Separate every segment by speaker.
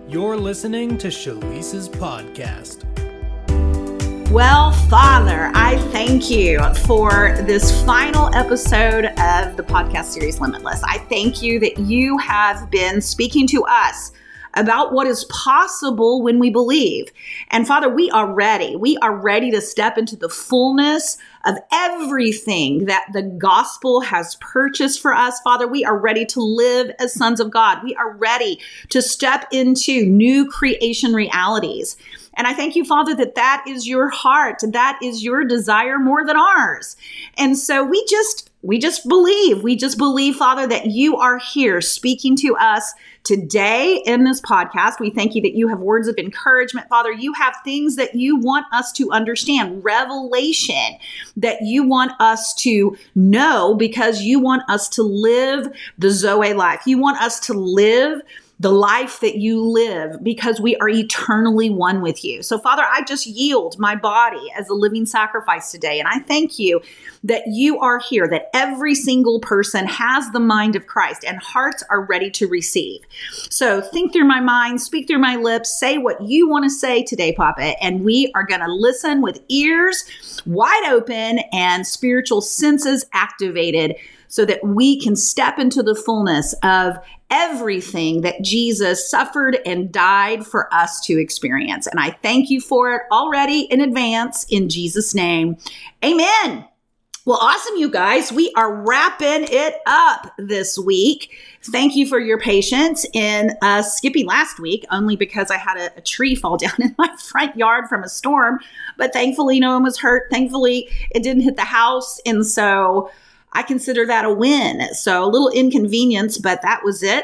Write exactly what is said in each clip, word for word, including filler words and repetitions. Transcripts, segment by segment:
Speaker 1: You're listening to Shalice's podcast.
Speaker 2: Well, Father, I thank you for this final episode of the podcast series Limitless. I thank you that you have been speaking to us about what is possible when we believe. And Father, we are ready. We are ready to step into the fullness of everything that the gospel has purchased for us. Father, we are ready to live as sons of God. We are ready to step into new creation realities. And I thank you, Father, that that is your heart. That is your desire more than ours. And so we just, we just believe, we just believe, Father, that you are here speaking to us today in this podcast. We thank you that you have words of encouragement, Father. You have things that you want us to understand, revelation that you want us to know because you want us to live the Zoe life. You want us to live the life that you live because we are eternally one with you. So Father, I just yield my body as a living sacrifice today. And I thank you that you are here, that every single person has the mind of Christ and hearts are ready to receive. So think through my mind, speak through my lips, say what you want to say today, Papa. And we are going to listen with ears wide open and spiritual senses activated so that we can step into the fullness of everything that Jesus suffered and died for us to experience. And I thank you for it already in advance in Jesus' name. Amen. Well, awesome, you guys. We are wrapping it up this week. Thank you for your patience in uh, skipping last week, only because I had a, a tree fall down in my front yard from a storm. But thankfully, no one was hurt. Thankfully, it didn't hit the house. And so I consider that a win. So a little inconvenience, but that was it.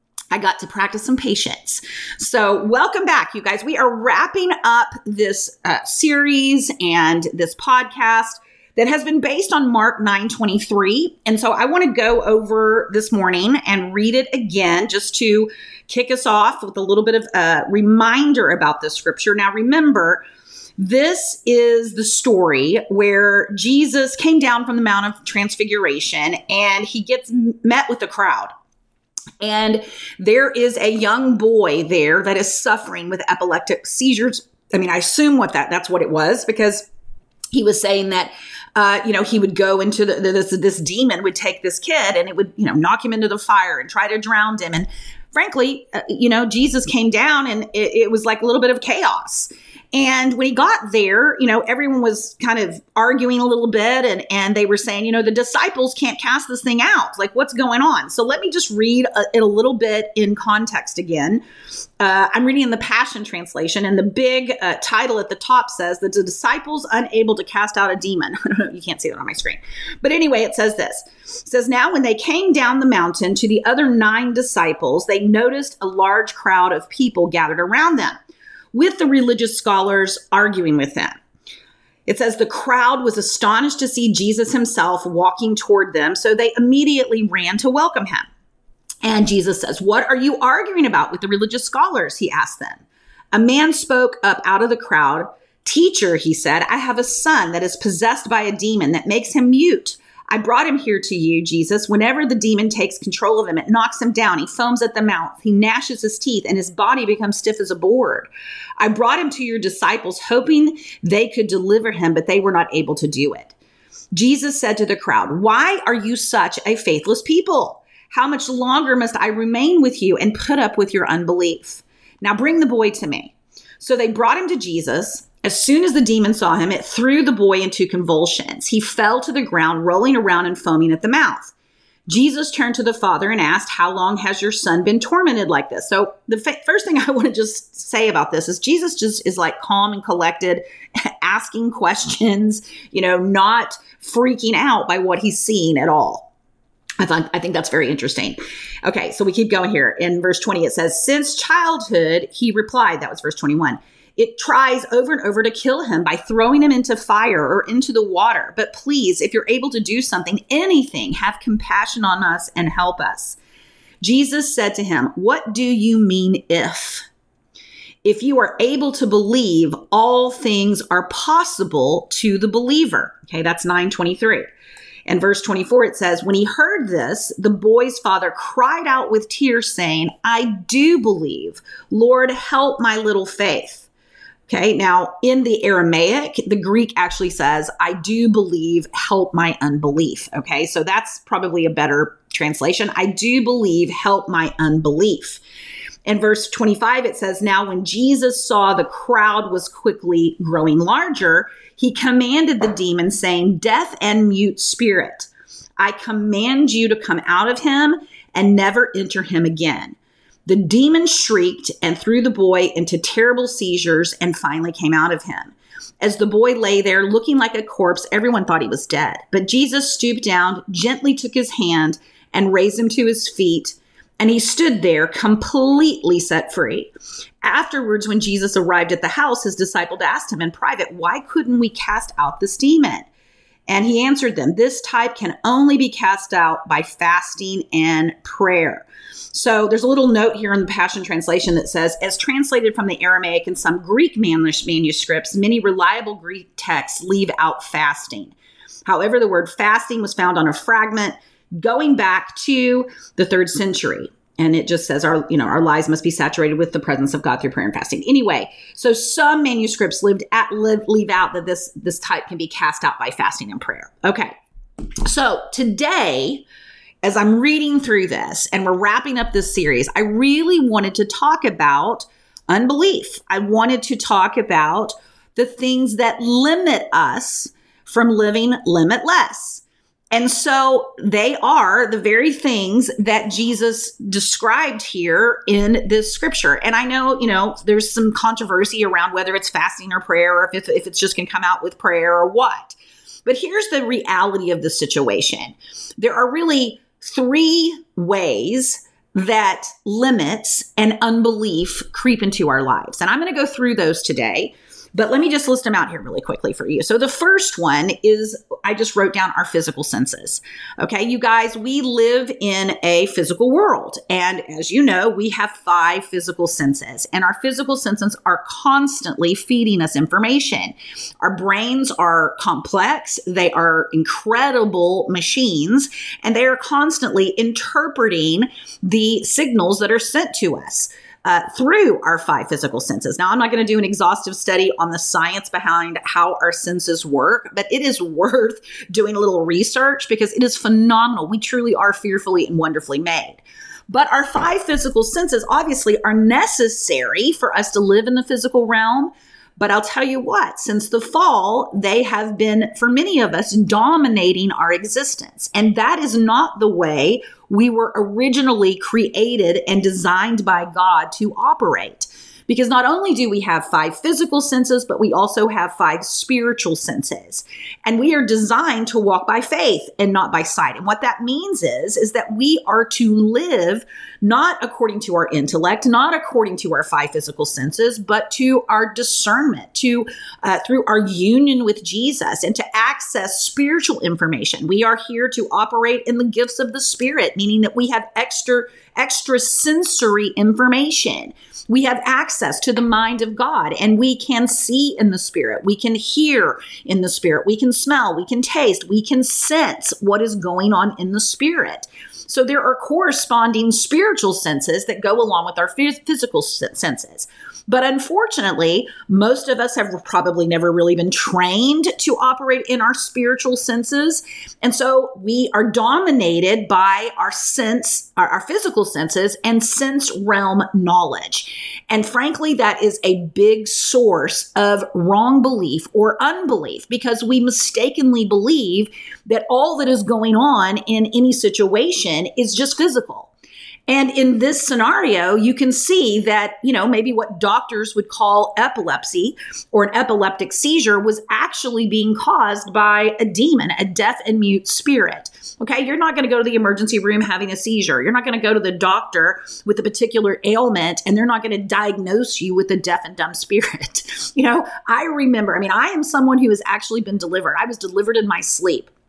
Speaker 2: I got to practice some patience. So welcome back, you guys. We are wrapping up this uh, series and this podcast that has been based on Mark nine twenty-three. And so I want to go over this morning and read it again just to kick us off with a little bit of a reminder about this scripture. Now, remember, this is the story where Jesus came down from the Mount of Transfiguration and he gets met with the crowd. And there is a young boy there that is suffering with epileptic seizures. I mean, I assume what that that's what it was because he was saying that, uh, you know, he would go into the, this, this demon would take this kid and it would, you know, knock him into the fire and try to drown him. And frankly, uh, you know, Jesus came down and it, it was like a little bit of chaos. And when he got there, you know, everyone was kind of arguing a little bit and, and they were saying, you know, the disciples can't cast this thing out. Like, what's going on? So let me just read a, it a little bit in context again. Uh, I'm reading in the Passion Translation, and the big uh, title at the top says that the disciples unable to cast out a demon. You can't see that on my screen. But anyway, it says this. It says, now when they came down the mountain to the other nine disciples, they noticed a large crowd of people gathered around them, with the religious scholars arguing with them. It says the crowd was astonished to see Jesus himself walking toward them, so they immediately ran to welcome him. And Jesus says, what are you arguing about with the religious scholars? He asked them. A man spoke up out of the crowd. Teacher, he said, I have a son that is possessed by a demon that makes him mute. I brought him here to you, Jesus. Whenever the demon takes control of him, it knocks him down. He foams at the mouth. He gnashes his teeth and his body becomes stiff as a board. I brought him to your disciples, hoping they could deliver him, but they were not able to do it. Jesus said to the crowd, why are you such a faithless people? How much longer must I remain with you and put up with your unbelief? Now bring the boy to me. So they brought him to Jesus. As soon as the demon saw him, it threw the boy into convulsions. He fell to the ground, rolling around and foaming at the mouth. Jesus turned to the father and asked, how long has your son been tormented like this? So the f- first thing I want to just say about this is Jesus just is like calm and collected, asking questions, you know, not freaking out by what he's seeing at all. I thought, I think that's very interesting. Okay, so we keep going here. In verse twenty, it says, since childhood, he replied, that was verse twenty-one. It tries over and over to kill him by throwing him into fire or into the water. But please, if you're able to do something, anything, have compassion on us and help us. Jesus said to him, what do you mean if? If you are able to believe, all things are possible to the believer. Okay, that's nine twenty-three. In verse twenty-four, it says, when he heard this, the boy's father cried out with tears, saying, I do believe. Lord, help my little faith. Okay, now in the Aramaic, the Greek actually says, I do believe, help my unbelief. Okay, so that's probably a better translation. I do believe, help my unbelief. In verse twenty-five, it says, now when Jesus saw the crowd was quickly growing larger, he commanded the demon, saying, deaf and mute spirit, I command you to come out of him and never enter him again. The demon shrieked and threw the boy into terrible seizures and finally came out of him. As the boy lay there looking like a corpse, everyone thought he was dead. But Jesus stooped down, gently took his hand and raised him to his feet. And he stood there completely set free. Afterwards, when Jesus arrived at the house, his disciples asked him in private, why couldn't we cast out this demon? And he answered them, this type can only be cast out by fasting and prayer. So there's a little note here in the Passion Translation that says, as translated from the Aramaic and some Greek manuscripts, many reliable Greek texts leave out fasting. However, the word fasting was found on a fragment going back to the third century. And it just says our, you know, our lives must be saturated with the presence of God through prayer and fasting. Anyway, so some manuscripts lived at, live, leave out that this, this type can be cast out by fasting and prayer. Okay. So today, as I'm reading through this and we're wrapping up this series, I really wanted to talk about unbelief. I wanted to talk about the things that limit us from living limitless. And so they are the very things that Jesus described here in this scripture. And I know, you know, there's some controversy around whether it's fasting or prayer, or if, if it's just going to come out with prayer or what. But here's the reality of the situation. There are really three ways that limits and unbelief creep into our lives. And I'm going to go through those today. But let me just list them out here really quickly for you. So the first one is, I just wrote down our physical senses. Okay, you guys, we live in a physical world. And as you know, we have five physical senses. And our physical senses are constantly feeding us information. Our brains are complex. They are incredible machines. And they are constantly interpreting the signals that are sent to us. Uh, through our five physical senses. Now, I'm not going to do an exhaustive study on the science behind how our senses work, but it is worth doing a little research because it is phenomenal. We truly are fearfully and wonderfully made. But our five physical senses obviously are necessary for us to live in the physical realm. But I'll tell you what, since the fall, they have been, for many of us, dominating our existence. And that is not the way we were originally created and designed by God to operate. Because not only do we have five physical senses, but we also have five spiritual senses. And we are designed to walk by faith and not by sight. And what that means is, is that we are to live not according to our intellect, not according to our five physical senses, but to our discernment, to uh, through our union with Jesus and to access spiritual information. We are here to operate in the gifts of the Spirit, meaning that we have extra, extra sensory information. We have access to the mind of God, and we can see in the Spirit. We can hear in the Spirit. We can smell. We can taste. We can sense what is going on in the Spirit. So there are corresponding spiritual senses that go along with our physical senses. But unfortunately, most of us have probably never really been trained to operate in our spiritual senses. And so we are dominated by our sense, our, our physical senses and sense realm knowledge. And frankly, that is a big source of wrong belief or unbelief because we mistakenly believe that all that is going on in any situation is just physical. And in this scenario, you can see that, you know, maybe what doctors would call epilepsy or an epileptic seizure was actually being caused by a demon, a deaf and mute spirit. Okay, you're not going to go to the emergency room having a seizure. You're not going to go to the doctor with a particular ailment and they're not going to diagnose you with a deaf and dumb spirit. You know, I remember, I mean, I am someone who has actually been delivered. I was delivered in my sleep.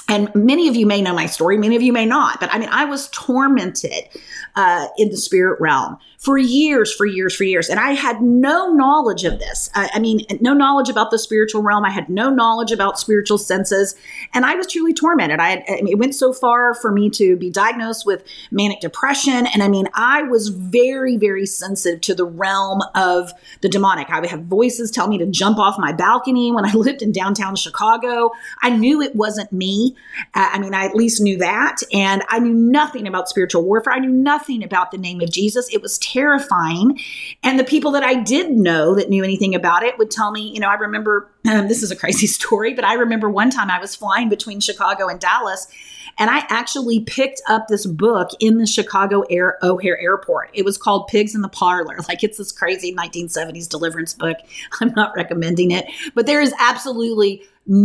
Speaker 2: And many of you may know my story, many of you may not, but I mean, I was tormented uh, in the spirit realm for years, for years, for years. And I had no knowledge of this. I, I mean, no knowledge about the spiritual realm. I had no knowledge about spiritual senses. And I was truly tormented. I had, I mean, it went so far for me to be diagnosed with manic depression. And I mean, I was very, very sensitive to the realm of the demonic. I would have voices tell me to jump off my balcony when I lived in downtown Chicago. I knew it wasn't me. Uh, I mean, I at least knew that. And I knew nothing about spiritual warfare. I knew nothing about the name of Jesus. It was terrifying. And the people that I did know that knew anything about it would tell me, you know, I remember, um, this is a crazy story, but I remember one time I was flying between Chicago and Dallas, and I actually picked up this book in the Chicago Air, O'Hare Airport. It was called Pigs in the Parlor. Like, it's this crazy nineteen seventies deliverance book. I'm not recommending it, but there is absolutely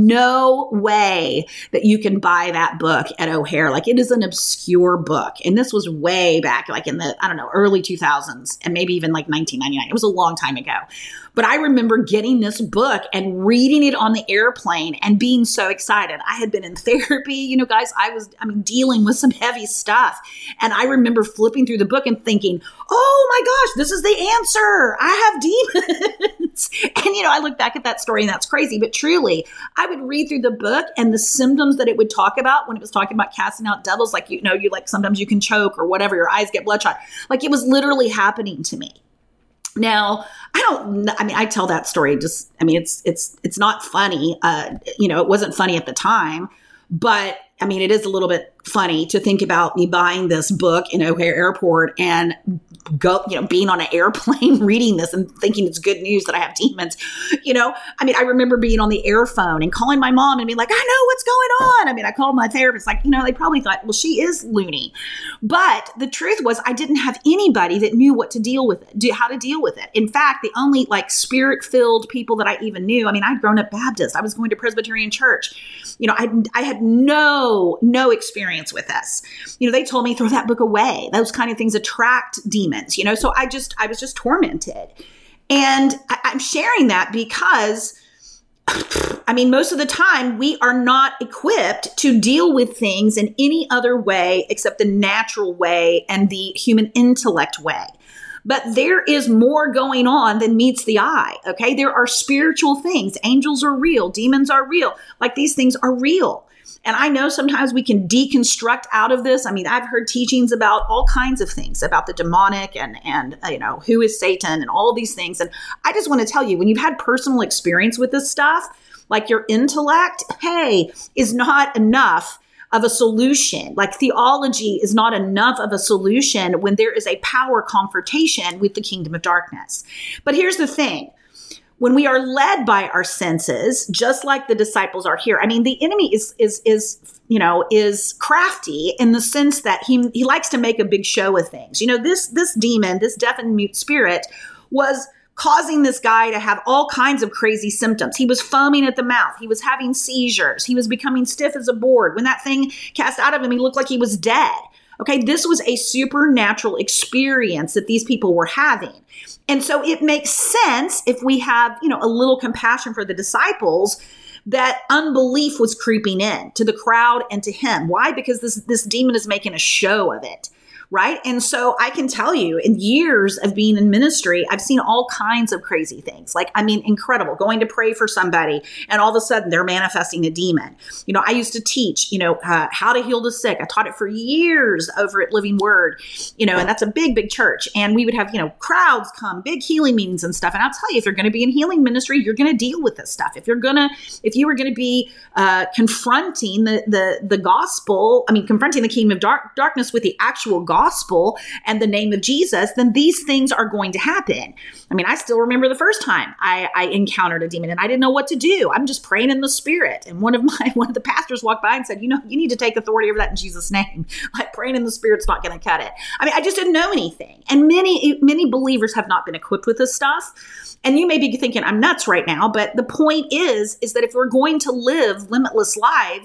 Speaker 2: no way that you can buy that book at O'Hare. Like, it is an obscure book. And this was way back, like in the, I don't know, early two thousands, and maybe even like nineteen ninety-nine. It was a long time ago. But I remember getting this book and reading it on the airplane and being so excited. I had been in therapy, you know, guys, I was, I mean, dealing with some heavy stuff. And I remember flipping through the book and thinking, oh my gosh, this is the answer. I have demons. And, you know, I look back at that story and that's crazy. But truly, I would read through the book and the symptoms that it would talk about when it was talking about casting out devils, like, you know, you like, sometimes you can choke or whatever, your eyes get bloodshot. Like, it was literally happening to me. Now, I don't, I mean, I tell that story just, I mean, it's, it's, it's not funny. Uh, you know, it wasn't funny at the time, but I mean, it is a little bit funny to think about me buying this book in O'Hare Airport and go, you know, being on an airplane reading this and thinking it's good news that I have demons. You know, I mean, I remember being on the airphone and calling my mom and being like, I know what's going on. I mean, I called my therapist, like, you know, they probably thought, well, she is loony. But the truth was, I didn't have anybody that knew what to deal with it, do, how to deal with it. In fact, the only like spirit-filled people that I even knew, I mean, I'd grown up Baptist. I was going to Presbyterian church. You know, I, I had no, no experience with this. You know, they told me, throw that book away. Those kind of things attract demons, you know? So I just, I was just tormented. And I, I'm sharing that because, I mean, most of the time we are not equipped to deal with things in any other way except the natural way and the human intellect way. But there is more going on than meets the eye, okay? There are spiritual things. Angels are real. Demons are real. Like, these things are real. And I know sometimes we can deconstruct out of this. I mean, I've heard teachings about all kinds of things, about the demonic and, and uh, you know, who is Satan and all of these things. And I just want to tell you, when you've had personal experience with this stuff, like, your intellect, hey, is not enough of a solution. Like, theology is not enough of a solution when there is a power confrontation with the kingdom of darkness. But here's the thing. When we are led by our senses, just like the disciples are here, I mean, the enemy is, is, is, you know, is crafty in the sense that he, he likes to make a big show of things. You know, this, this demon, this deaf and mute spirit was causing this guy to have all kinds of crazy symptoms. He was foaming at the mouth. He was having seizures. He was becoming stiff as a board. When that thing cast out of him, he looked like he was dead. Okay, this was a supernatural experience that these people were having. And so it makes sense, if we have, you know, a little compassion for the disciples, that unbelief was creeping in to the crowd and to him. Why? Because this, this demon is making a show of it. Right. And so I can tell you, in years of being in ministry, I've seen all kinds of crazy things. Like, I mean, incredible, going to pray for somebody and all of a sudden they're manifesting a demon. You know, I used to teach, you know, uh, how to heal the sick. I taught it for years over at Living Word, you know, and that's a big, big church. And we would have, you know, crowds come, big healing meetings and stuff. And I'll tell you, if you're going to be in healing ministry, you're going to deal with this stuff. If you're going to, if you were going to be uh, confronting the, the, the gospel, I mean, confronting the kingdom of dark, darkness with the actual gospel, gospel and the name of Jesus, then these things are going to happen. I mean, I still remember the first time I, I encountered a demon and I didn't know what to do. I'm just praying in the spirit. And one of my, one of the pastors walked by and said, you know, you need to take authority over that in Jesus' name. Like, praying in the spirit's not going to cut it. I mean, I just didn't know anything. And many, many believers have not been equipped with this stuff. And you may be thinking, I'm nuts right now. But the point is, is that if we're going to live limitless lives,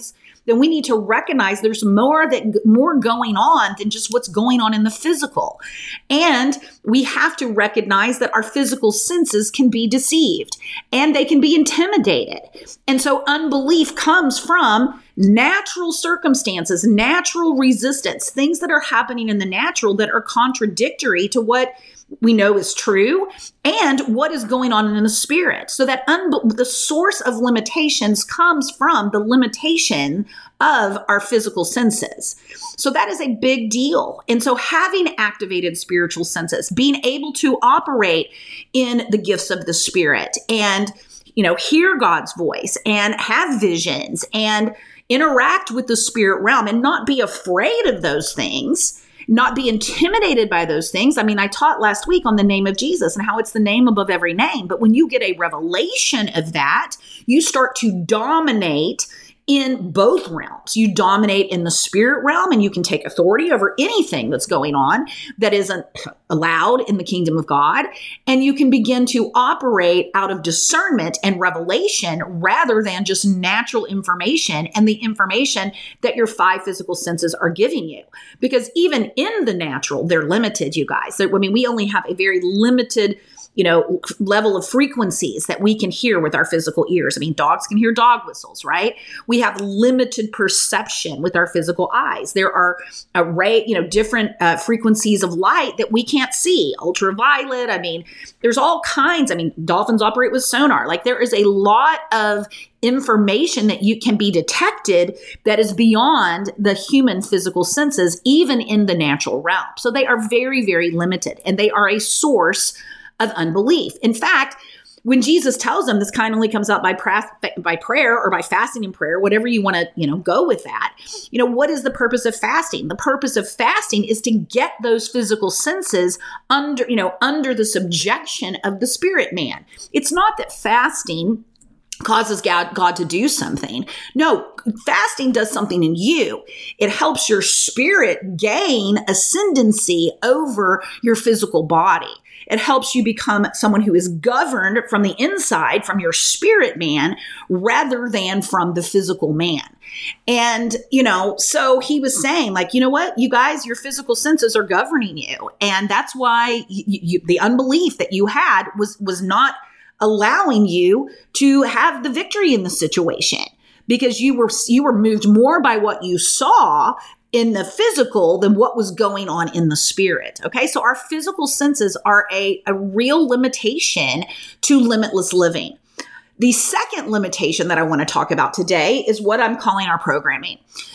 Speaker 2: then we need to recognize there's more that more going on than just what's going on in the physical. And we have to recognize that our physical senses can be deceived and they can be intimidated. And so unbelief comes from natural circumstances, natural resistance, things that are happening in the natural that are contradictory to what we know is true and what is going on in the spirit. So that un- the source of limitations comes from the limitation of our physical senses. So that is a big deal. And so having activated spiritual senses, being able to operate in the gifts of the Spirit and, you know, hear God's voice and have visions and interact with the spirit realm and not be afraid of those things, not be intimidated by those things. I mean, I taught last week on the name of Jesus and how it's the name above every name. But when you get a revelation of that, you start to dominate in both realms. You dominate in the spirit realm and you can take authority over anything that's going on that isn't allowed in the kingdom of God. And you can begin to operate out of discernment and revelation rather than just natural information and the information that your five physical senses are giving you. Because even in the natural, they're limited, you guys. I mean, we only have a very limited you know, level of frequencies that we can hear with our physical ears. I mean, dogs can hear dog whistles, right? We have limited perception with our physical eyes. There are array, you know, different uh, frequencies of light that we can't see. Ultraviolet. I mean, there's all kinds. I mean, dolphins operate with sonar. Like there is a lot of information that you can be detected that is beyond the human physical senses, even in the natural realm. So they are very, very limited, and they are a source of unbelief. In fact, when Jesus tells them this kind only comes out by pra- by prayer or by fasting and prayer, whatever you want to, you know, go with that. You know, what is the purpose of fasting? The purpose of fasting is to get those physical senses under, you know, under the subjection of the spirit man. It's not that fasting causes God, God to do something. No, fasting does something in you. It helps your spirit gain ascendancy over your physical body. It helps you become someone who is governed from the inside, from your spirit man, rather than from the physical man. And, you know, so he was saying, like, you know what, you guys, your physical senses are governing you. And that's why you, you, the unbelief that you had was, was not allowing you to have the victory in the situation, because you were, you were moved more by what you saw in the physical than what was going on in the spirit. Okay. So our physical senses are a, a real limitation to limitless living. The second limitation that I want to talk about today is what I'm calling our programming.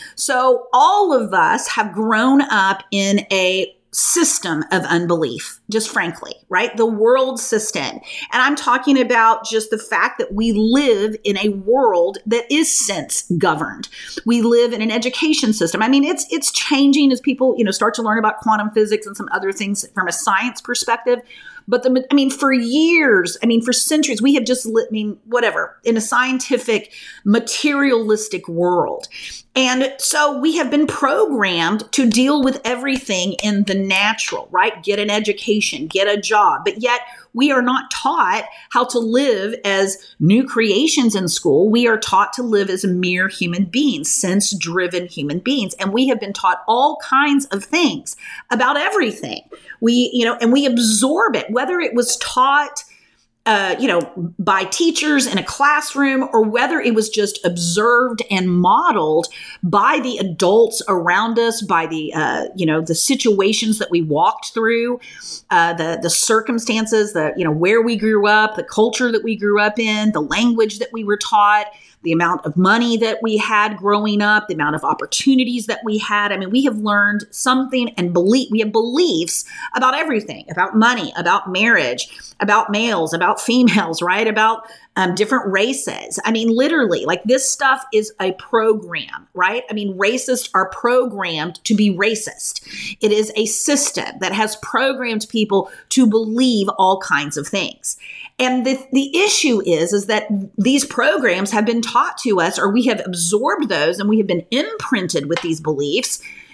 Speaker 2: So all of us have grown up in a system of unbelief, just frankly, right? The world system. And I'm talking about just the fact that we live in a world that is sense governed. We live in an education system. I mean, it's it's changing as people, you know, start to learn about quantum physics and some other things from a science perspective. But the, I mean, for years, I mean, for centuries, we have just, I mean, whatever, in a scientific, materialistic world. And so we have been programmed to deal with everything in the natural, right? Get an education, get a job. But yet we are not taught how to live as new creations in school. We are taught to live as mere human beings, sense-driven human beings. And we have been taught all kinds of things about everything. We, you know, and we absorb it, whether it was taught Uh, you know, by teachers in a classroom, or whether it was just observed and modeled by the adults around us, by the, uh, you know, the situations that we walked through, uh, the the circumstances, the, you know, where we grew up, the culture that we grew up in, the language that we were taught, the amount of money that we had growing up, the amount of opportunities that we had. I mean, we have learned something and believe we have beliefs about everything, about money, about marriage, about males, about females, right? About um, different races. I mean, literally, like this stuff is a program, right? I mean, racists are programmed to be racist. It is a system that has programmed people to believe all kinds of things. And the, the issue is, is that these programs have been taught to us, or we have absorbed those, and we have been imprinted with these beliefs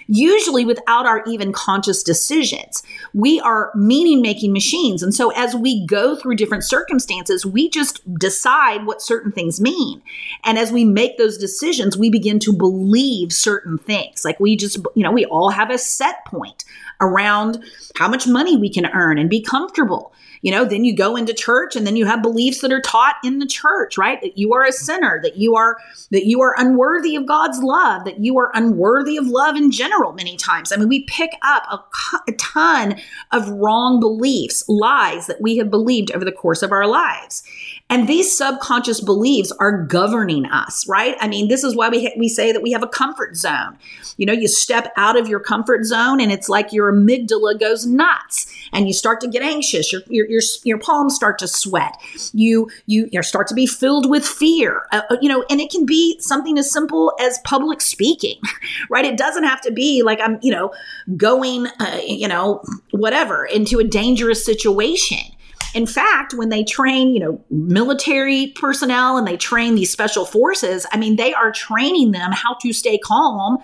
Speaker 2: usually without our even conscious decisions. We are meaning-making machines. And so as we go through different circumstances, we just decide what certain things mean. And as we make those decisions, we begin to believe certain things. Like we just, you know, we all have a set point around how much money we can earn and be comfortable. You know, then you go into church and then you have beliefs that are taught in the church, right? That you are a sinner, that you are, that you are unworthy of God's love, that you are unworthy of love in general many times. I mean, we pick up a, a ton of wrong beliefs, lies that we have believed over the course of our lives. And these subconscious beliefs are governing us, right? I mean, this is why we, ha- we say that we have a comfort zone. You know, you step out of your comfort zone and it's like your amygdala goes nuts and you start to get anxious. Your, your, your, your palms start to sweat. You, you, you start to be filled with fear, uh, you know, and it can be something as simple as public speaking, right? It doesn't have to be like I'm, you know, going, uh, you know, whatever, into a dangerous situation. In fact, when they train, you know, military personnel and they train these special forces, I mean, they are training them how to stay calm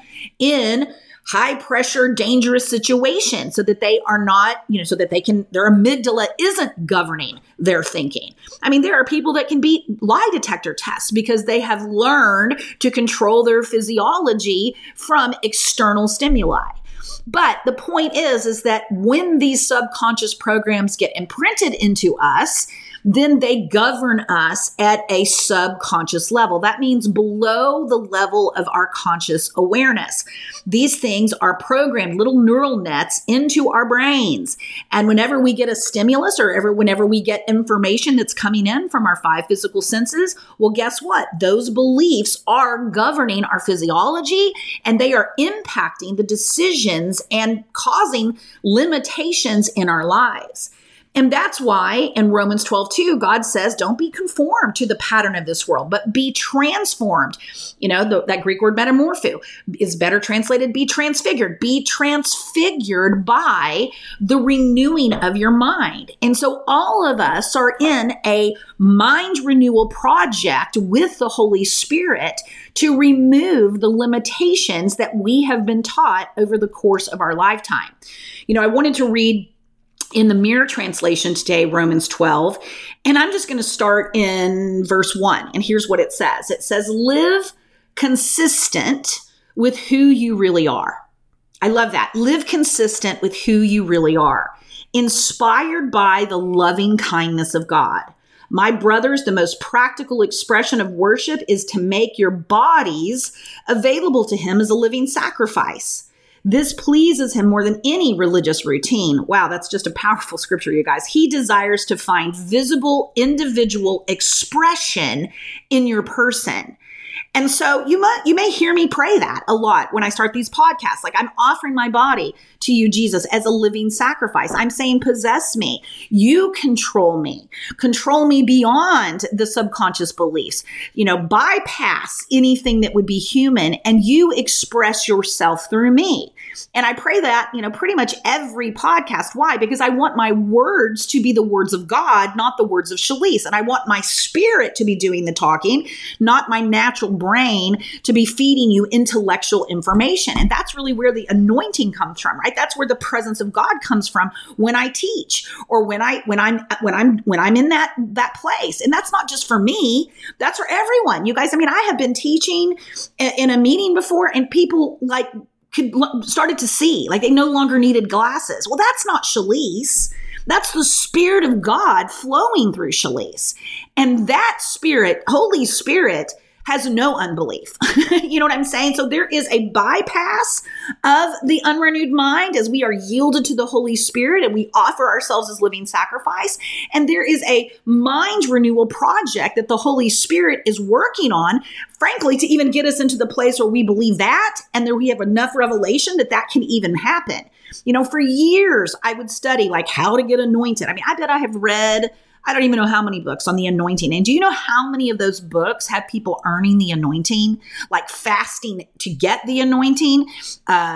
Speaker 2: in high pressure, dangerous situations so that they are not, you know, so that they can, their amygdala isn't governing their thinking. I mean, there are people that can beat lie detector tests because they have learned to control their physiology from external stimuli. But the point is, is that when these subconscious programs get imprinted into us, then they govern us at a subconscious level. That means below the level of our conscious awareness. These things are programmed, little neural nets, into our brains. And whenever we get a stimulus or ever, whenever we get information that's coming in from our five physical senses, well, guess what? Those beliefs are governing our physiology and they are impacting the decisions and causing limitations in our lives. And that's why in Romans twelve two, God says, don't be conformed to the pattern of this world, but be transformed. You know, the, that Greek word metamorpho is better translated, be transfigured. Be transfigured by the renewing of your mind. And so all of us are in a mind renewal project with the Holy Spirit to remove the limitations that we have been taught over the course of our lifetime. You know, I wanted to read in the Mirror translation today, Romans twelve, and I'm just going to start in verse one. And here's what it says. It says, live consistent with who you really are. I love that. Live consistent with who you really are, inspired by the loving kindness of God. My brothers, the most practical expression of worship is to make your bodies available to Him as a living sacrifice. This pleases Him more than any religious routine. Wow, that's just a powerful scripture, you guys. He desires to find visible individual expression in your person. And so you might, you may hear me pray that a lot when I start these podcasts. Like, I'm offering my body to you, Jesus, as a living sacrifice. I'm saying, possess me. You control me. Control me beyond the subconscious beliefs. You know, bypass anything that would be human, and you express yourself through me. And I pray that, you know, pretty much every podcast. Why? Because I want my words to be the words of God, not the words of Shalise. And I want my spirit to be doing the talking, not my natural brain to be feeding you intellectual information. And that's really where the anointing comes from, right? That's where the presence of God comes from when I teach or when I when I'm when I'm when I'm in that that place. And that's not just for me, that's for everyone. You guys, I mean, I have been teaching in a meeting before and people like could started to see, like they no longer needed glasses. Well, that's not Shalise. That's the Spirit of God flowing through Shalise. And that Spirit, Holy Spirit, has no unbelief. You know what I'm saying? So there is a bypass of the unrenewed mind as we are yielded to the Holy Spirit and we offer ourselves as living sacrifice. And there is a mind renewal project that the Holy Spirit is working on, frankly, to even get us into the place where we believe that and that we have enough revelation that that can even happen. You know, for years, I would study like how to get anointed. I mean, I bet I have read I don't even know how many books on the anointing. And do you know how many of those books have people earning the anointing, like fasting to get the anointing, uh,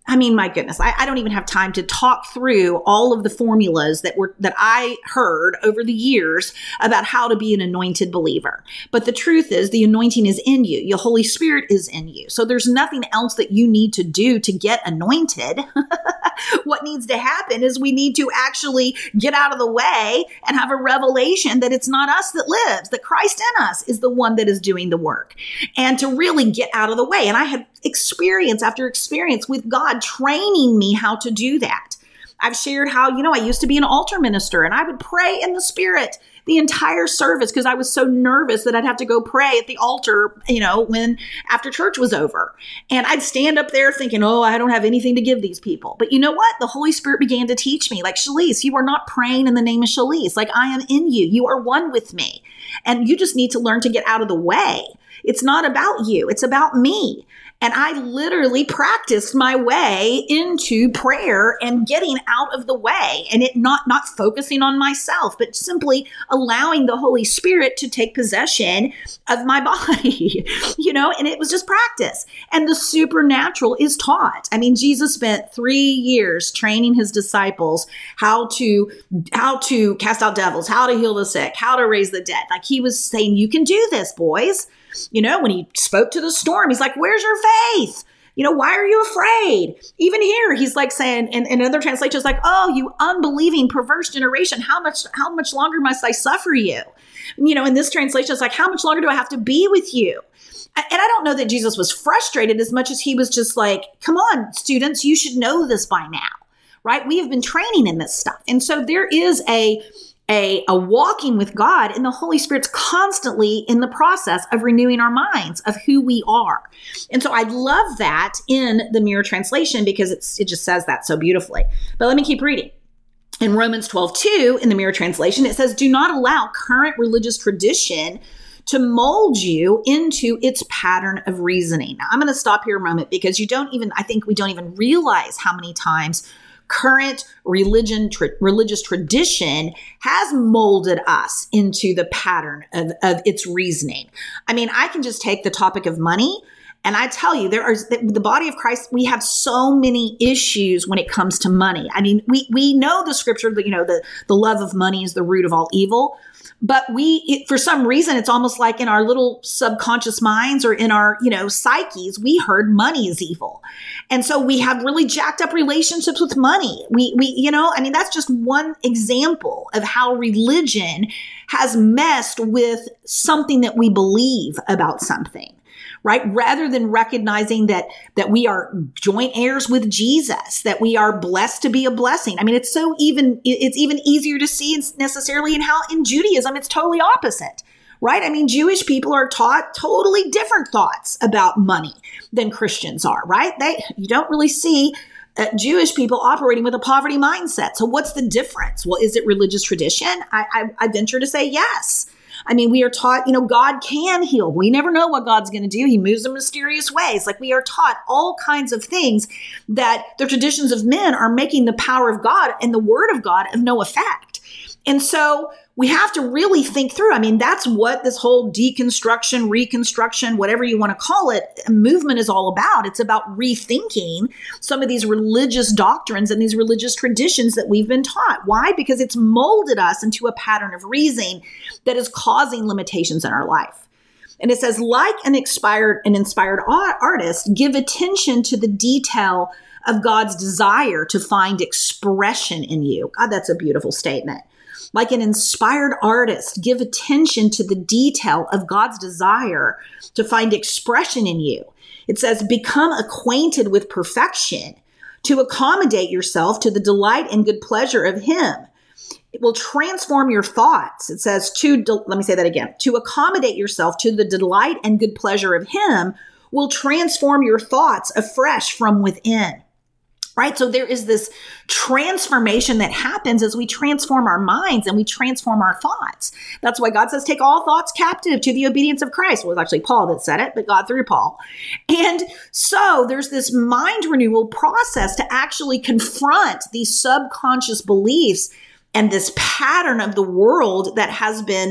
Speaker 2: I mean, my goodness, I, I don't even have time to talk through all of the formulas that were that I heard over the years about how to be an anointed believer. But the truth is, the anointing is in you. Your Holy Spirit is in you. So there's nothing else that you need to do to get anointed. What needs to happen is we need to actually get out of the way and have a revelation that it's not us that lives, that Christ in us is the one that is doing the work, and to really get out of the way. And I have experience after experience with God training me how to do that. I've shared how, you know, I used to be an altar minister and I would pray in the Spirit the entire service because I was so nervous that I'd have to go pray at the altar, you know, when after church was over. And I'd stand up there thinking, oh, I don't have anything to give these people. But you know what? The Holy Spirit began to teach me, like, Shalise, you are not praying in the name of Shalise. Like, I am in you. You are one with me. And you just need to learn to get out of the way. It's not about you. It's about me. And I literally practiced my way into prayer and getting out of the way, and it not, not focusing on myself, but simply allowing the Holy Spirit to take possession of my body, you know, and it was just practice. And the supernatural is taught. I mean, Jesus spent three years training his disciples how to, how to cast out devils, how to heal the sick, how to raise the dead. Like, he was saying, you can do this, boys. You know, when he spoke to the storm, he's like, where's your faith? You know, why are you afraid? Even here, he's like saying, and, and other translations like, oh, you unbelieving, perverse generation, how much, how much longer must I suffer you? You know, in this translation, it's like, how much longer do I have to be with you? And I don't know that Jesus was frustrated as much as he was just like, come on, students, you should know this by now, right? We have been training in this stuff. And so there is a A, a walking with God, and the Holy Spirit's constantly in the process of renewing our minds of who we are. And so I love that in the Mirror translation because it's, it just says that so beautifully. But let me keep reading. In Romans twelve two, in the Mirror translation, it says, do not allow current religious tradition to mold you into its pattern of reasoning. Now, I'm going to stop here a moment because you don't even, I think we don't even realize how many times current religion, tra- religious tradition has molded us into the pattern of, of its reasoning. I mean, I can just take the topic of money, and I tell you, there are the body of Christ. We have so many issues when it comes to money. I mean, we we know the scripture that, you know, the the love of money is the root of all evil. But we, it, for some reason, it's almost like in our little subconscious minds or in our, you know, psyches, we heard money is evil. And so we have really jacked up relationships with money. We, we, you know, I mean, that's just one example of how religion has messed with something that we believe about something. Right? Rather than recognizing that, that we are joint heirs with Jesus, that we are blessed to be a blessing. I mean, it's so even, it's even easier to see necessarily in how in Judaism, it's totally opposite, right? I mean, Jewish people are taught totally different thoughts about money than Christians are, right? They, you don't really see uh, Jewish people operating with a poverty mindset. So what's the difference? Well, is it religious tradition? I, I, I venture to say yes. I mean, we are taught, you know, God can heal. We never know what God's going to do. He moves in mysterious ways. Like, we are taught all kinds of things that the traditions of men are making the power of God and the word of God of no effect. And so we have to really think through. I mean, that's what this whole deconstruction, reconstruction, whatever you want to call it, movement is all about. It's about rethinking some of these religious doctrines and these religious traditions that we've been taught. Why? Because it's molded us into a pattern of reasoning that is causing limitations in our life. And it says, like an inspired, an inspired artist, give attention to the detail of God's desire to find expression in you. God, that's a beautiful statement. Like an inspired artist, give attention to the detail of God's desire to find expression in you. It says, become acquainted with perfection to accommodate yourself to the delight and good pleasure of Him. It will transform your thoughts. It says, to, let me say that again, to accommodate yourself to the delight and good pleasure of Him will transform your thoughts afresh from within. Right? So there is this transformation that happens as we transform our minds and we transform our thoughts. That's why God says, take all thoughts captive to the obedience of Christ. Well, it was actually Paul that said it, but God through Paul. And so there's this mind renewal process to actually confront these subconscious beliefs and this pattern of the world that has been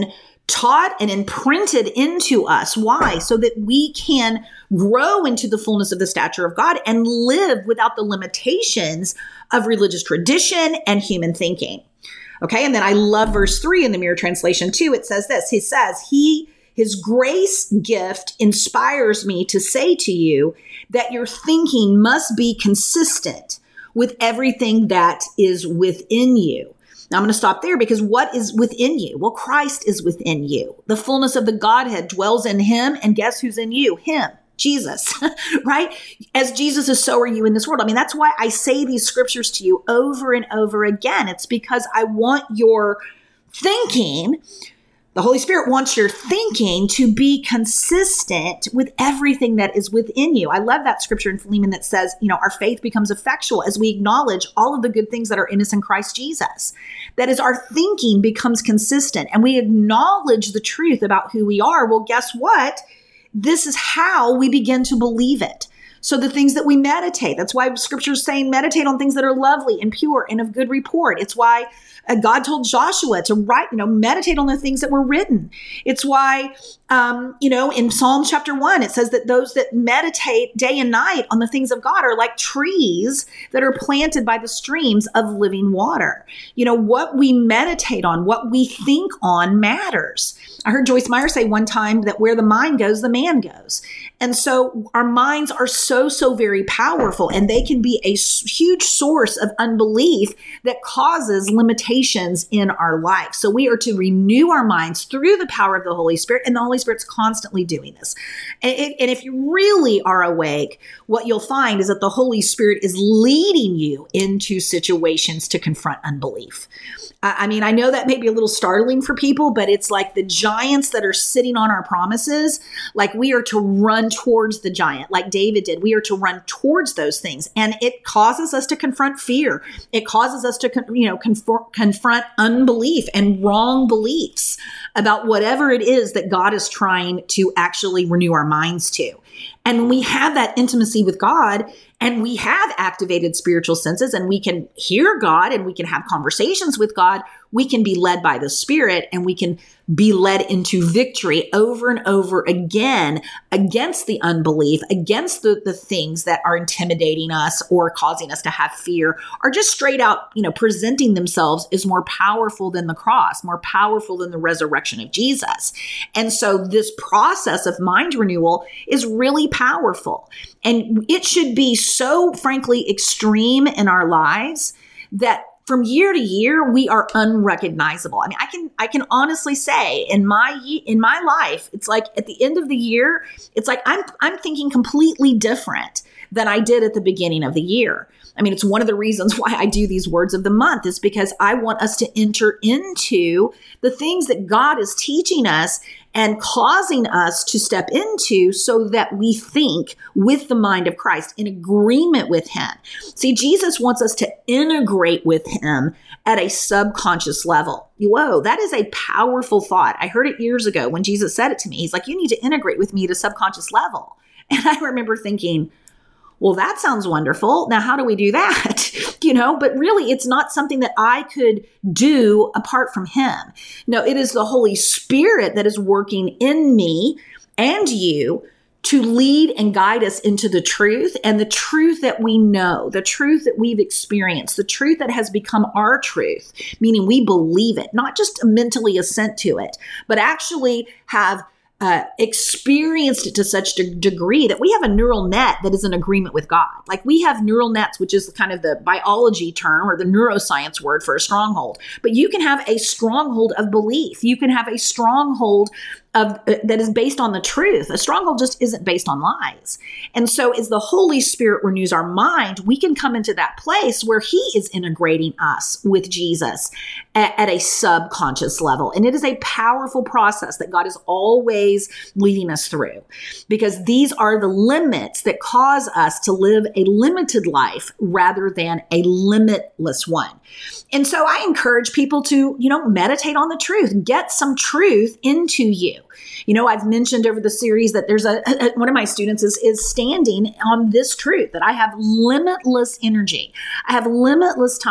Speaker 2: taught and imprinted into us. Why? So that we can grow into the fullness of the stature of God and live without the limitations of religious tradition and human thinking. Okay. And then I love verse three in the Mirror Translation too. It says this, he says, he, his grace gift inspires me to say to you that your thinking must be consistent with everything that is within you. Now I'm going to stop there because what is within you? Well, Christ is within you. The fullness of the Godhead dwells in him. And guess who's in you? Him, Jesus, right? As Jesus is, so are you in this world. I mean, that's why I say these scriptures to you over and over again. It's because I want your thinking, the Holy Spirit wants your thinking to be consistent with everything that is within you. I love that scripture in Philemon that says, you know, our faith becomes effectual as we acknowledge all of the good things that are in us in Christ Jesus. That is, our thinking becomes consistent and we acknowledge the truth about who we are. Well, guess what? This is how we begin to believe it. So the things that we meditate, that's why scripture is saying meditate on things that are lovely and pure and of good report. It's why uh, God told Joshua to write, you know, meditate on the things that were written. It's why, um, you know, in Psalm chapter one, it says that those that meditate day and night on the things of God are like trees that are planted by the streams of living water. You know, what we meditate on, what we think on matters. I heard Joyce Meyer say one time that where the mind goes, the man goes. And so our minds are so, so very powerful, and they can be a huge source of unbelief that causes limitations in our life. So we are to renew our minds through the power of the Holy Spirit, and the Holy Spirit's constantly doing this. And, and if you really are awake, what you'll find is that the Holy Spirit is leading you into situations to confront unbelief. I mean, I know that may be a little startling for people, but it's like the giants that are sitting on our promises, like we are to run towards the giant, like David did. We are to run towards those things. And it causes us to confront fear. It causes us to, you know, confor- confront unbelief and wrong beliefs about whatever it is that God is trying to actually renew our minds to. And when we have that intimacy with God and we have activated spiritual senses and we can hear God and we can have conversations with God, we can be led by the Spirit and we can be led into victory over and over again against the unbelief, against the, the things that are intimidating us or causing us to have fear, or just straight out, you know, presenting themselves as more powerful than the cross, more powerful than the resurrection of Jesus. And so this process of mind renewal is really powerful. And it should be so, frankly, extreme in our lives that from year to year, we are unrecognizable. I mean, I can I can honestly say in my in my life, it's like at the end of the year, it's like I'm I'm thinking completely different than I did at the beginning of the year. I mean, it's one of the reasons why I do these words of the month is because I want us to enter into the things that God is teaching us and causing us to step into so that we think with the mind of Christ in agreement with him. See, Jesus wants us to integrate with him at a subconscious level. Whoa, that is a powerful thought. I heard it years ago when Jesus said it to me. He's like, you need to integrate with me at a subconscious level. And I remember thinking, well, that sounds wonderful. Now, how do we do that? You know, but really, it's not something that I could do apart from him. No, it is the Holy Spirit that is working in me and you to lead and guide us into the truth, and the truth that we know, the truth that we've experienced, the truth that has become our truth, meaning we believe it, not just mentally assent to it, but actually have Uh, experienced it to such a degree that we have a neural net that is in agreement with God. Like we have neural nets, which is kind of the biology term or the neuroscience word for a stronghold. But you can have a stronghold of belief. You can have a stronghold of uh, that is based on the truth. A stronghold just isn't based on lies. And so as the Holy Spirit renews our mind, we can come into that place where he is integrating us with Jesus at, at a subconscious level. And it is a powerful process that God is always leading us through, because these are the limits that cause us to live a limited life rather than a limitless one. And so I encourage people to, you know, meditate on the truth, get some truth into you. You know, I've mentioned over the series that there's a, a one of my students is, is standing on this truth that I have limitless energy. I have limitless time.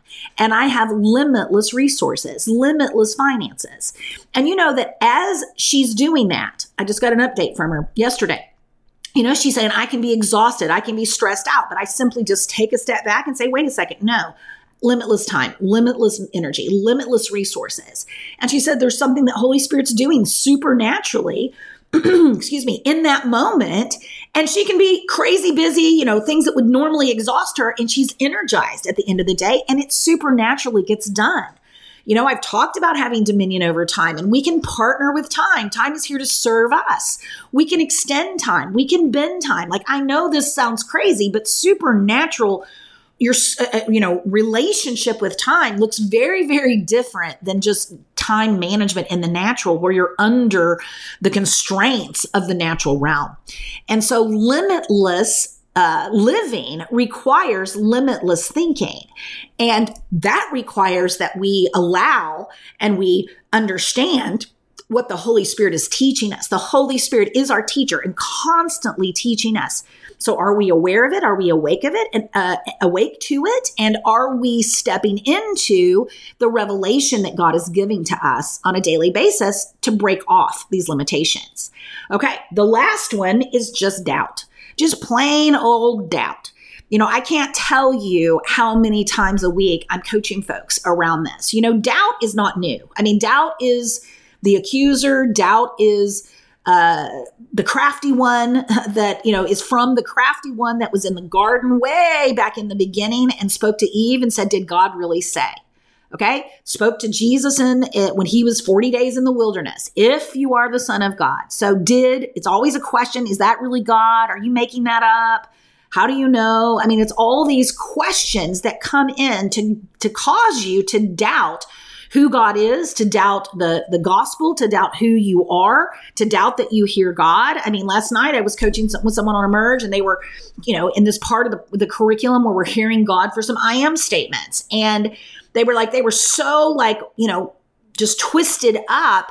Speaker 2: and I have limitless resources, limitless finances. And you know that as she's doing that, I just got an update from her yesterday. You know, she's saying, I can be exhausted, I can be stressed out, but I simply just take a step back and say, wait a second, no. Limitless time, limitless energy, limitless resources. And she said there's something that Holy Spirit's doing supernaturally, excuse me, in that moment. And she can be crazy busy, you know, things that would normally exhaust her. And she's energized at the end of the day, and it supernaturally gets done. You know, I've talked about having dominion over time, and we can partner with time. Time is here to serve us. We can extend time. We can bend time. Like, I know this sounds crazy, but supernatural your, uh, you know, relationship with time looks very, very different than just time management in the natural, where you're under the constraints of the natural realm. And so limitless uh, living requires limitless thinking. And that requires that we allow and we understand what the Holy Spirit is teaching us. The Holy Spirit is our teacher and constantly teaching us. So are we aware of it? Are we awake of it and uh, awake to it? And are we stepping into the revelation that God is giving to us on a daily basis to break off these limitations? Okay. The last one is just doubt, just plain old doubt. You know, I can't tell you how many times a week I'm coaching folks around this. You know, doubt is not new. I mean, doubt is the accuser. Doubt is uh, the crafty one that, you know, is from the crafty one that was in the garden way back in the beginning and spoke to Eve and said, did God really say? Okay. Spoke to Jesus in it when he was forty days in the wilderness. If you are the Son of God. So did, it's always a question. Is that really God? Are you making that up? How do you know? I mean, it's all these questions that come in to, to cause you to doubt who God is, to doubt the, the gospel, to doubt who you are, to doubt that you hear God. I mean, last night I was coaching some, with someone on Emerge, and they were, you know, in this part of the, the curriculum where we're hearing God for some I am statements. And they were like, they were so like, you know, just twisted up.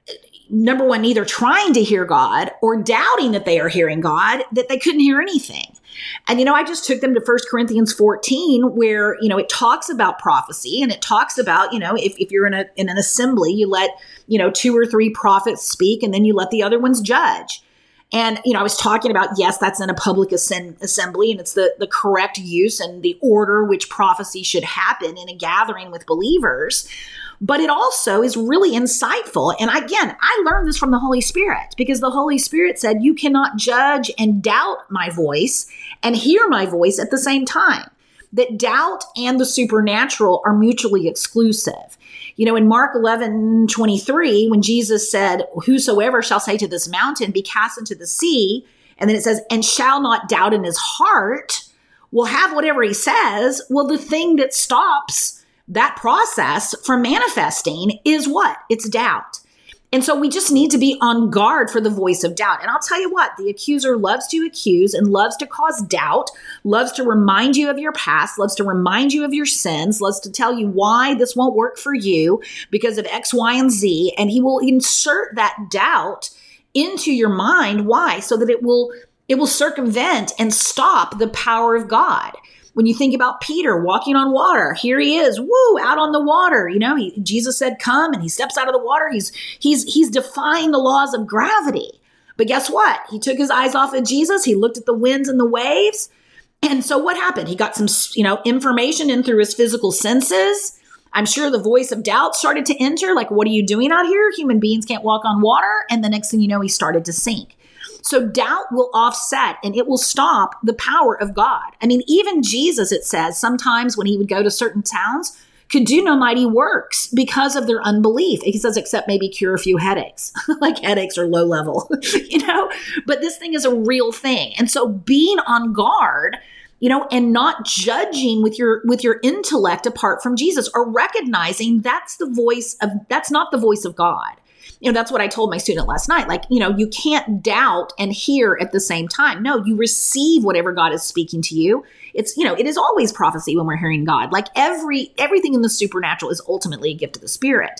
Speaker 2: Number one, either trying to hear God or doubting that they are hearing God, that they couldn't hear anything. And, you know, I just took them to First Corinthians fourteen, where, you know, it talks about prophecy, and it talks about, you know, if, if you're in a in an assembly, you let, you know, two or three prophets speak, and then you let the other ones judge. And, you know, I was talking about, yes, that's in a public assembly, and it's the, the correct use and the order which prophecy should happen in a gathering with believers. But it also is really insightful. And again, I learned this from the Holy Spirit, because the Holy Spirit said, you cannot judge and doubt my voice and hear my voice at the same time. That doubt and the supernatural are mutually exclusive. You know, in Mark eleven twenty-three, when Jesus said, whosoever shall say to this mountain, be cast into the sea, and then it says, and shall not doubt in his heart, will have whatever he says. Well, the thing that stops that process from manifesting is what? It's doubt. And so we just need to be on guard for the voice of doubt. And I'll tell you what, the accuser loves to accuse and loves to cause doubt, loves to remind you of your past, loves to remind you of your sins, loves to tell you why this won't work for you because of X, Y, and Z. And he will insert that doubt into your mind. Why? So that it will, it will circumvent and stop the power of God. When you think about Peter walking on water, here he is, woo, out on the water. You know, he, Jesus said, come, and he steps out of the water. He's, he's, he's defying the laws of gravity. But guess what? He took his eyes off of Jesus. He looked at the winds and the waves. And so what happened? He got some, you know, information in through his physical senses. I'm sure the voice of doubt started to enter. Like, what are you doing out here? Human beings can't walk on water. And the next thing you know, he started to sink. So doubt will offset and it will stop the power of God. I mean, even Jesus, it says, sometimes when he would go to certain towns, could do no mighty works because of their unbelief. He says, except maybe cure a few headaches, like headaches are low level, you know, but this thing is a real thing. And so being on guard, you know, and not judging with your, with your intellect apart from Jesus, or recognizing that's the voice of, that's not the voice of God. You know, that's what I told my student last night. Like, you know, you can't doubt and hear at the same time. No, you receive whatever God is speaking to you. It's, you know, it is always prophecy when we're hearing God. Like every, everything in the supernatural is ultimately a gift of the Spirit.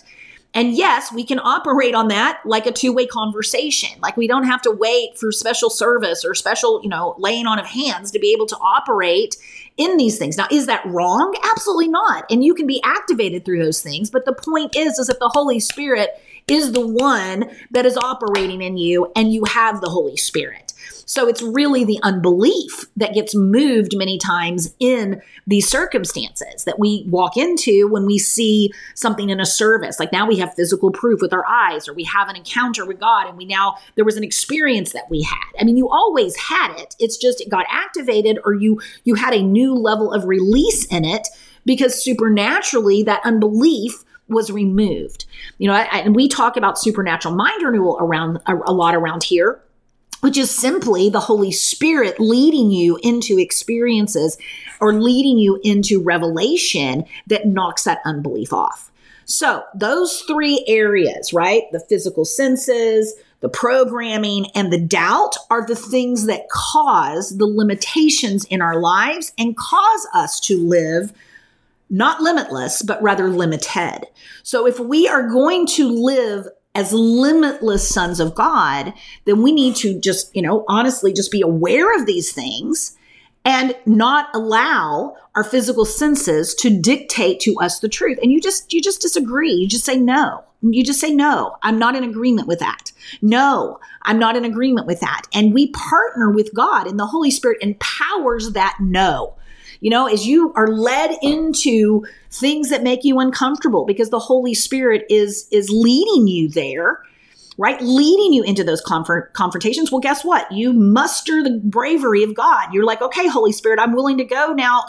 Speaker 2: And yes, we can operate on that like a two-way conversation. Like we don't have to wait for special service or special, you know, laying on of hands to be able to operate in these things. Now, is that wrong? Absolutely not. And you can be activated through those things. But the point is, is that the Holy Spirit is the one that is operating in you, and you have the Holy Spirit. So it's really the unbelief that gets moved many times in these circumstances that we walk into when we see something in a service. Like now we have physical proof with our eyes, or we have an encounter with God, and we now, there was an experience that we had. I mean, you always had it. It's just it got activated, or you you had a new level of release in it because supernaturally that unbelief was removed. You know, I, I, and we talk about supernatural mind renewal around a, a lot around here, which is simply the Holy Spirit leading you into experiences or leading you into revelation that knocks that unbelief off. So those three areas, right? The physical senses, the programming, and the doubt are the things that cause the limitations in our lives and cause us to live not limitless, but rather limited. So if we are going to live as limitless sons of God, then we need to just, you know, honestly just be aware of these things and not allow our physical senses to dictate to us the truth. And you just, you just disagree. You just say no. You just say, no, I'm not in agreement with that. No, I'm not in agreement with that. And we partner with God, and the Holy Spirit empowers that no. You know, as you are led into things that make you uncomfortable because the Holy Spirit is, is leading you there, right? Leading you into those confront, confrontations. Well, guess what? You muster the bravery of God. You're like, okay, Holy Spirit, I'm willing to go now.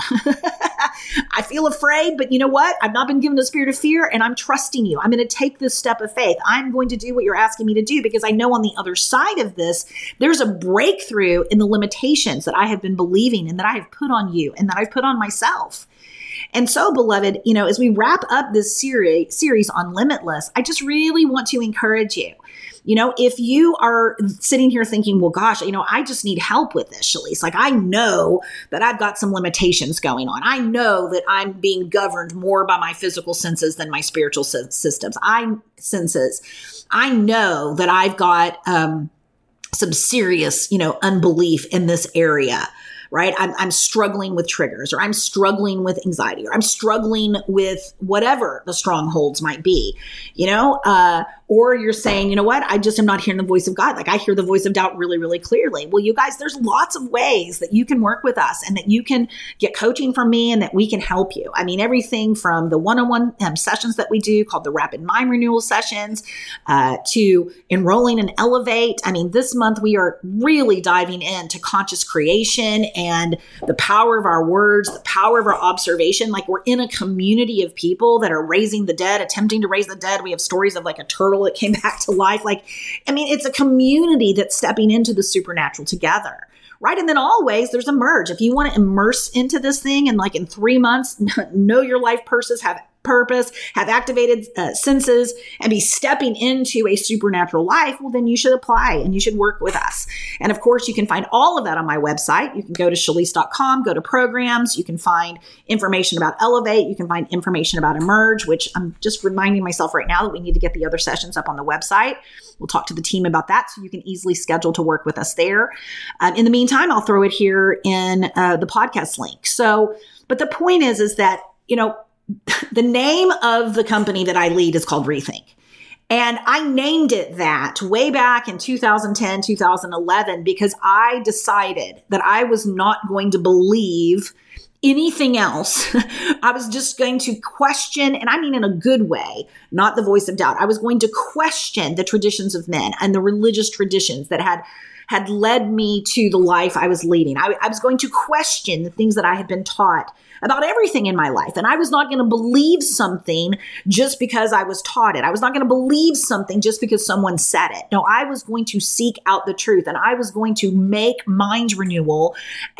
Speaker 2: I feel afraid, but you know what? I've not been given the spirit of fear, and I'm trusting you. I'm going to take this step of faith. I'm going to do what you're asking me to do because I know on the other side of this, there's a breakthrough in the limitations that I have been believing and that I have put on you and that I've put on myself. And so, beloved, you know, as we wrap up this series, series on Limitless, I just really want to encourage you. You know, if you are sitting here thinking, well, gosh, you know, I just need help with this, Shalise. Like, I know that I've got some limitations going on. I know that I'm being governed more by my physical senses than my spiritual systems. I senses. I know that I've got um, some serious, you know, unbelief in this area. Right? I'm, I'm struggling with triggers, or I'm struggling with anxiety, or I'm struggling with whatever the strongholds might be, you know, uh, or you're saying, you know what, I just am not hearing the voice of God. Like I hear the voice of doubt really, really clearly. Well, you guys, there's lots of ways that you can work with us and that you can get coaching from me and that we can help you. I mean, everything from the one-on-one um, sessions that we do called the Rapid Mind Renewal Sessions uh, to enrolling in Elevate. I mean, this month we are really diving into conscious creation and the power of our words, the power of our observation. Like we're in a community of people that are raising the dead, attempting to raise the dead. We have stories of like a turtle that came back to life. Like, I mean, it's a community that's stepping into the supernatural together. Right. And then always there's a merge. If you want to immerse into this thing and like in three months, know your life purpose, have purpose, have activated uh, senses, and be stepping into a supernatural life, well, then you should apply and you should work with us. And of course, you can find all of that on my website. You can go to shalise dot com, go to programs. You can find information about Elevate. You can find information about Emerge, which I'm just reminding myself right now that we need to get the other sessions up on the website. We'll talk to the team about that so you can easily schedule to work with us there. Um, in the meantime, I'll throw it here in uh, the podcast link. So, but the point is, is that, you know, the name of the company that I lead is called Rethink. And I named it that way back in two thousand ten, two thousand eleven, because I decided that I was not going to believe anything else. I was just going to question, and I mean in a good way, not the voice of doubt. I was going to question the traditions of men and the religious traditions that had had led me to the life I was leading. I, I was going to question the things that I had been taught about everything in my life. And I was not going to believe something just because I was taught it. I was not going to believe something just because someone said it. No, I was going to seek out the truth, and I was going to make mind renewal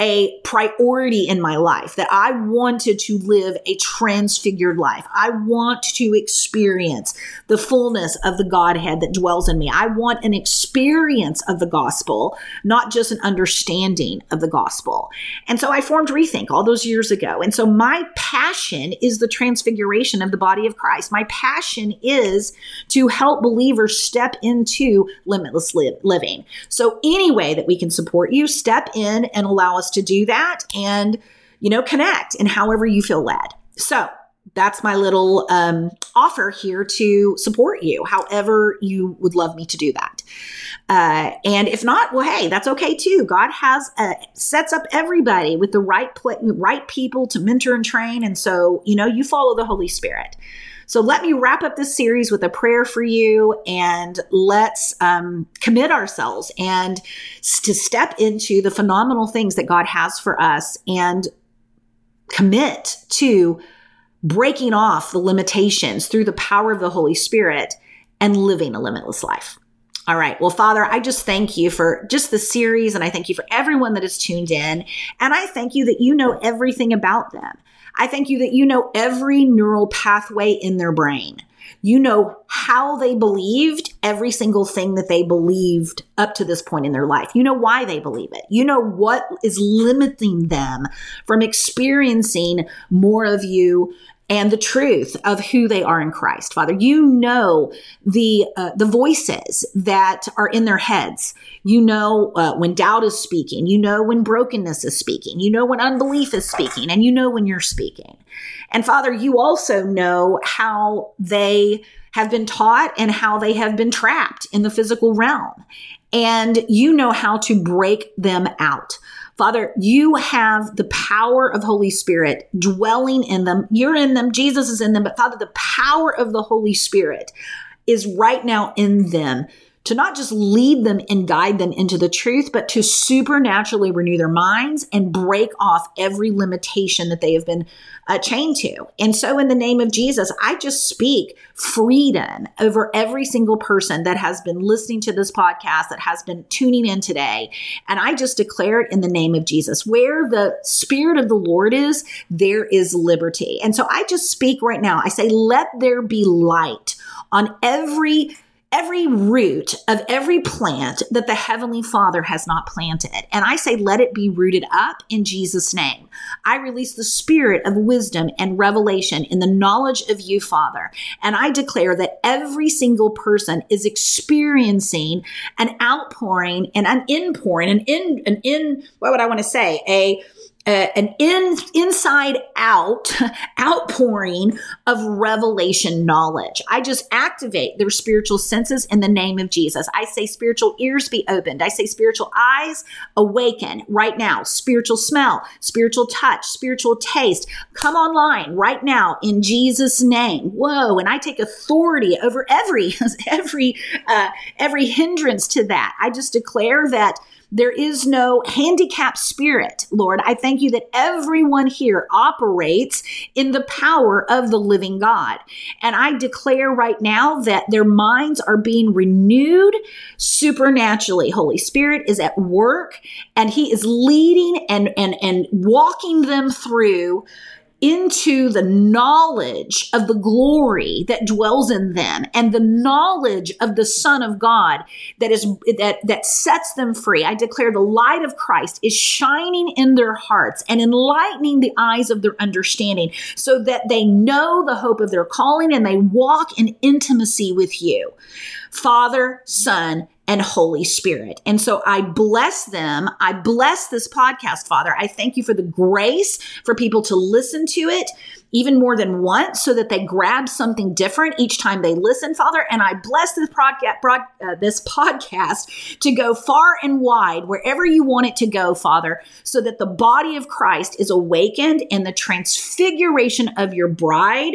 Speaker 2: a priority in my life, that I wanted to live a transfigured life. I want to experience the fullness of the Godhead that dwells in me. I want an experience of the gospel, not just an understanding of the gospel. And so I formed Rethink all those years ago. And And so my passion is the transfiguration of the body of Christ. My passion is to help believers step into limitless li- living. So any way that we can support you, step in and allow us to do that and, you know, connect in however you feel led. So that's my little um, offer here to support you, however you would love me to do that. Uh, and if not, well, hey, that's okay too. God has uh, sets up everybody with the right pl- right people to mentor and train. And so, you know, you follow the Holy Spirit. So let me wrap up this series with a prayer for you, and let's um, commit ourselves and to step into the phenomenal things that God has for us and commit to breaking off the limitations through the power of the Holy Spirit and living a limitless life. All right. Well, Father, I just thank you for just the series, and I thank you for everyone that is tuned in. And I thank you that you know everything about them. I thank you that you know every neural pathway in their brain. You know how they believed every single thing that they believed up to this point in their life. You know why they believe it. You know what is limiting them from experiencing more of you and the truth of who they are in Christ. Father, you know the uh, the voices that are in their heads. You know uh, when doubt is speaking. You know when brokenness is speaking. You know when unbelief is speaking. And you know when you're speaking. And Father, you also know how they have been taught and how they have been trapped in the physical realm. And you know how to break them out. Father, you have the power of Holy Spirit dwelling in them. You're in them. Jesus is in them. But Father, the power of the Holy Spirit is right now in them to not just lead them and guide them into the truth, but to supernaturally renew their minds and break off every limitation that they have been uh, chained to. And so in the name of Jesus, I just speak freedom over every single person that has been listening to this podcast, that has been tuning in today. And I just declare it in the name of Jesus. Where the Spirit of the Lord is, there is liberty. And so I just speak right now. I say, let there be light on every Every root of every plant that the Heavenly Father has not planted. And I say, let it be rooted up in Jesus' name. I release the spirit of wisdom and revelation in the knowledge of you, Father. And I declare that every single person is experiencing an outpouring and an inpouring, an in, an in, what would I want to say? A Uh, an in, inside out outpouring of revelation knowledge. I just activate their spiritual senses in the name of Jesus. I say spiritual ears be opened. I say spiritual eyes awaken right now. Spiritual smell, spiritual touch, spiritual taste. Come online right now in Jesus' name. Whoa. And I take authority over every, every, uh, every hindrance to that. I just declare that there is no handicap spirit, Lord. I thank you that everyone here operates in the power of the living God. And I declare right now that their minds are being renewed supernaturally. Holy Spirit is at work, and he is leading and, and, and walking them through into the knowledge of the glory that dwells in them and the knowledge of the Son of God that is that that sets them free. I declare the light of Christ is shining in their hearts and enlightening the eyes of their understanding so that they know the hope of their calling and they walk in intimacy with you, Father, Son, and Holy Spirit. And so I bless them. I bless this podcast, Father. I thank you for the grace for people to listen to it even more than once so that they grab something different each time they listen, Father. And I bless this podcast, broad, uh, this podcast to go far and wide wherever you want it to go, Father, so that the body of Christ is awakened and the transfiguration of your bride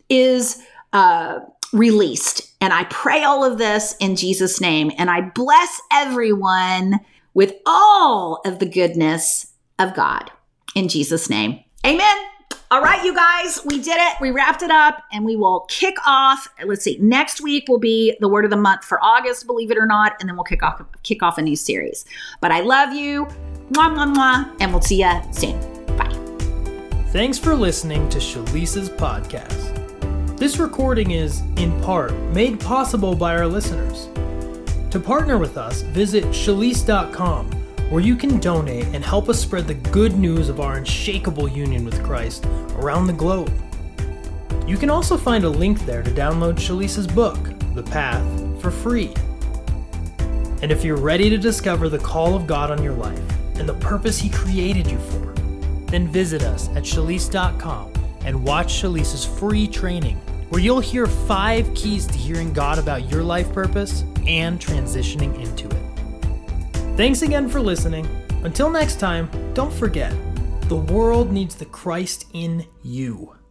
Speaker 2: is uh, released. And I pray all of this in Jesus' name. And I bless everyone with all of the goodness of God in Jesus' name. Amen. All right, you guys, we did it. We wrapped it up, and we will kick off. Let's see. Next week will be the word of the month for August, believe it or not. And then we'll kick off, kick off a new series. But I love you. Mwah, mwah, mwah. And we'll see you soon. Bye.
Speaker 1: Thanks for listening to Shalisa's podcast. This recording is, in part, made possible by our listeners. To partner with us, visit shalise dot com, where you can donate and help us spread the good news of our unshakable union with Christ around the globe. You can also find a link there to download Shalisa's book, The Path, for free. And if you're ready to discover the call of God on your life and the purpose He created you for, then visit us at shalise dot com and watch Shalisa's free training, where you'll hear five keys to hearing God about your life purpose and transitioning into it. Thanks again for listening. Until next time, don't forget, the world needs the Christ in you.